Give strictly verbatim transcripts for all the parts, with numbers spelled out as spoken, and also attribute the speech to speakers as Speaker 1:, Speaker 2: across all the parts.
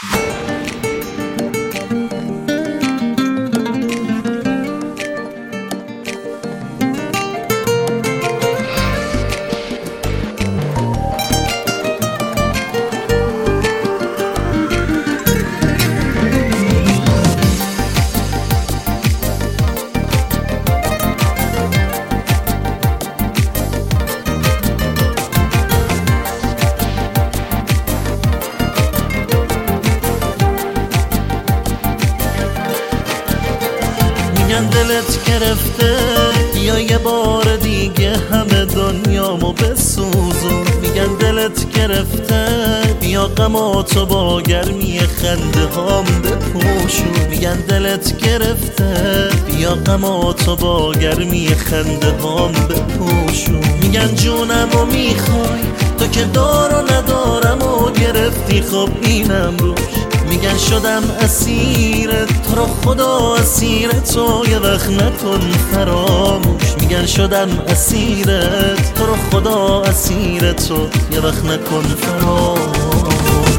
Speaker 1: میگن دلت گرفته یا یه بار دیگه همه دنیامو بسوزون. میگن دلت گرفته بیا غماتو با گرمی خنده هام بپوشون. میگن دلت گرفته بیا غماتو با گرمی خنده هام بپوشون. میگن جونمو میخوای تو که دار و ندارم و گرفتی خب اینم روش. میگن شدم اسیرت تو رو خدا اسیر تو یه وقت نکن فراموش. میگن شدم اسیرت تو رو خدا اسیر تو یه وقت نکن فراموش.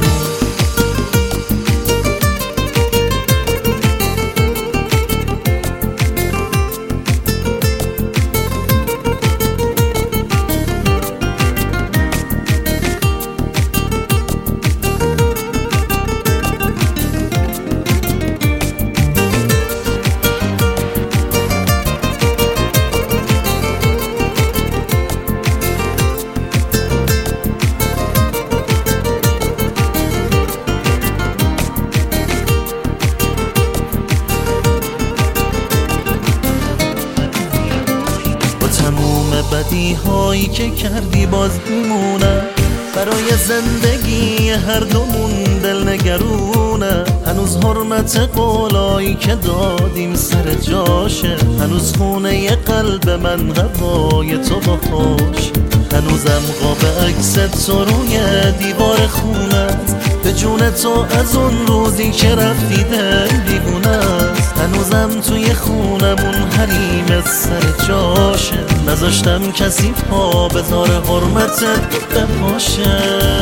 Speaker 1: بدی هایی که کردی باز میمونه برای زندگی هر دومون دل نگرونه. هنوز حرمت قولایی که دادیم سر جاشه. هنوز خونه قلب من هوای تو با خوش. هنوزم قاب عکس تو روی دیوار خونت. به جون تو از اون روزی که رفتی دل دیوونه است. هنوزم توی خونمون حریم سر جاشه. نذاشتم کسی پا بذار حرمتت بپاشه.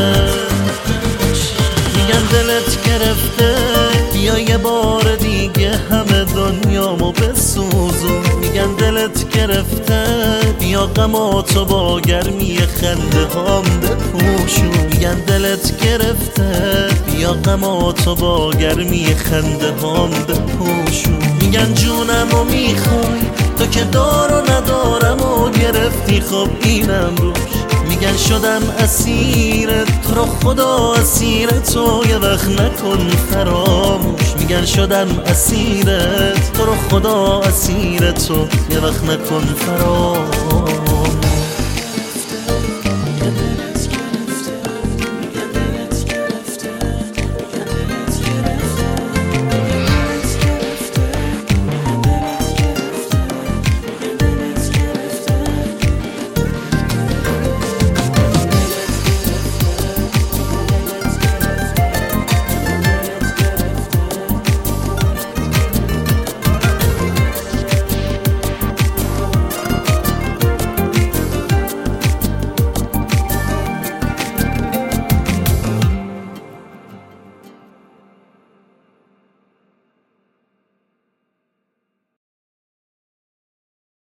Speaker 1: میگن دلت گرفته بیا یه بار دیگه همه دنیامو بسوزون. میگن دلت گرفته بیا غماتو با گرمی خنده هام بپوشون. میگن دلت گرفته بیا غماتو با گرمی خنده هام بپوشون. میگن جونمو میخوای تو که دار و ندارم و گرفتی خب اینم روش. میگن شدم اسیرت تو رو خدا اسیر تو یه وقت نکن فراموش. میگن شدم اسیرت تو رو خدا اسیر تو یه وقت نکن فراموش.